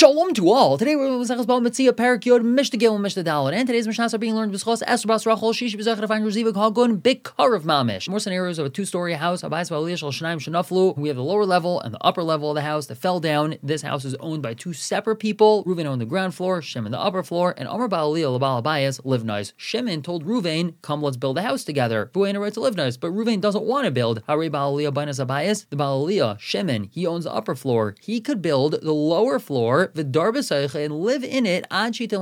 Shalom to all. Today we're going to Masechus Bava Metzia, Parak Yod, Mishnah Gimel, Mishnah Dalet, and today's Mishnahs are being learned b'schos Esther Bas Rachel Shishi B'Zechar Defayin Reziva Hagun Big Karav Mamish. More scenarios of a two-story house. Abayis V'Aliyah Shal Shnaim Shenaflu. We have the lower level and the upper level of the house that fell down. This house is owned by two separate people. Reuven owned the ground floor, Shimon the upper floor, and Amar Ba'aliyah L'Baal Abayis live nice. Shimon told Reuven, "Come, let's build a house together." Reuven right to live nice, but Reuven doesn't want to build. Harei Ba'aliyah Bainas Abayis. The Ba'aliyah Shimon, he owns the upper floor. He could build the lower floor, the Darbas, and live in it until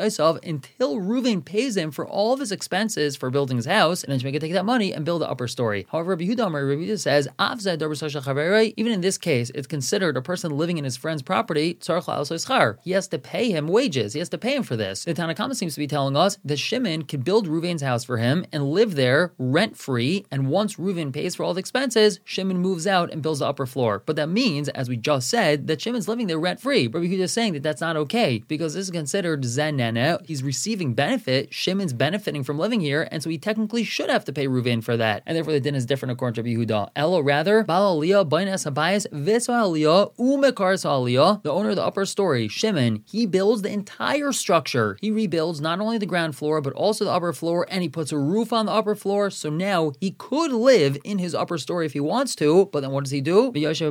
Reuven pays him for all of his expenses for building his house, and then Shimon can take that money and build the upper story. However, Rabbi Yehuda says, even in this case, it's considered a person living in his friend's property. He has to pay him wages. He has to pay him for this. The Tanna Kama seems to be telling us that Shimon could build Reuven's house for him and live there rent-free, and once Reuven pays for all the expenses, Shimon moves out and builds the upper floor. But that means, as we just said, that Shimon's living there rent-free. Rabbi Yehuda is saying that that's not okay, because this is considered Zanana. He's receiving benefit. Shimon's benefiting from living here, and so he technically should have to pay Reuven for that. And therefore the din is different according to Rabbi Yehuda. Elo rather, Baal Aliyah, Bainas Habayis, Vis Aliyah, Umekars Aliyah, the owner of the upper story, Shimon, he builds the entire structure. He rebuilds not only the ground floor, but also the upper floor, and he puts a roof on the upper floor, so now he could live in his upper story if he wants to, but then what does he do? He lives in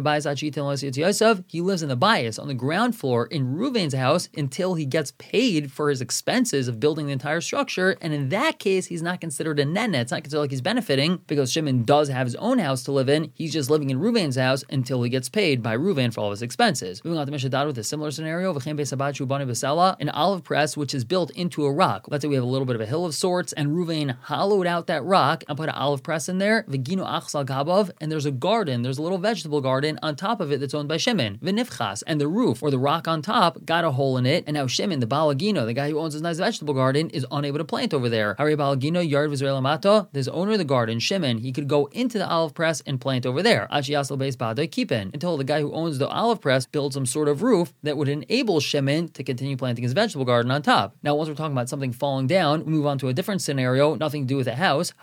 the bias on the ground floor in Reuven's house until he gets paid for his expenses of building the entire structure, and in that case, he's not considered a nene. It's not considered like he's benefiting, because Shimon does have his own house to live in. He's just living in Reuven's house until he gets paid by Reuven for all of his expenses. Moving on to Mishnah Dalet with a similar scenario, an olive press which is built into a rock. Let's say we have a little bit of a hill of sorts, and Reuven hollowed out that rock and put an olive press in there, and there's a garden, there's a little vegetable garden on top of it that's owned by Shimon, and the roof or the rock on top got a hole in it, and now Shimon, the Balagino, the guy who owns this nice vegetable garden, is unable to plant over there. Hari Balagino, Yard V'Israel Amata, this owner of the garden, Shimon, he could go into the olive press and plant over there. Until the guy who owns the olive press builds some sort of roof that would enable Shimon to continue planting his vegetable garden on top. Now, once we're talking about something falling down, we move on to a different scenario, nothing to do with a house.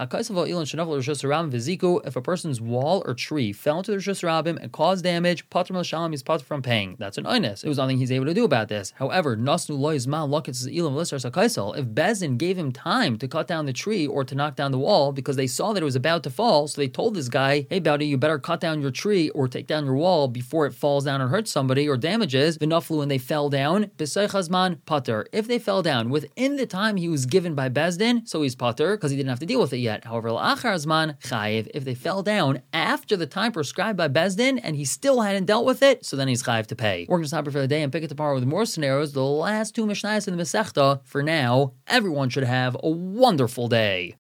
If a person's wall or tree fell into the Rishus Rabim and caused damage, Pater Mel Shalom is pater from paying. That's an oinus. It was nothing he's able to do about this. However, if Bezdin gave him time to cut down the tree or to knock down the wall because they saw that it was about to fall, so they told this guy, "Hey, Bowdy, you better cut down your tree or take down your wall before it falls down and hurts somebody or damages." V'naflu, and they fell down. B'seichazman pater. If they fell down within the time he was given by Bezdin, so he's pater because he didn't have to deal with it yet. However, la'achar zman chayiv. If they fell down after the time prescribed by Bezdin and he still hadn't dealt with it, so then he's chayiv to pay. We're going to stop here for the day and pick it tomorrow with more scenarios. The last two Mishnayos in the Masechta. For now, everyone should have a wonderful day.